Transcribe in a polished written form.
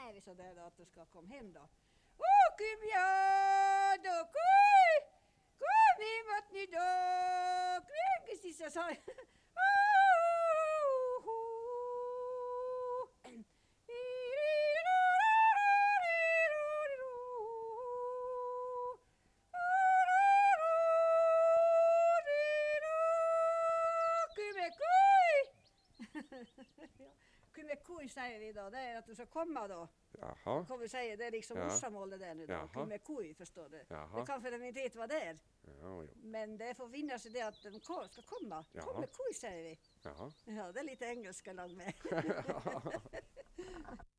vi så det da, at du skal komme hjem da. Kumjado, kom hjem at ny dag, legges i seg sa. Kumekui sier vi da, det er at du skal komme da. Jaha. Kan vi si, det er liksom morsamålet der nå da. Jaha. Kumekui, forstår du. Jaha. Det kan for de ikke vet hva det er. Ja, jo. Men det får finne seg det at de skal komme. Jaha. Kumekui sier vi. Jaha. Ja, det er litt engelsk lag med.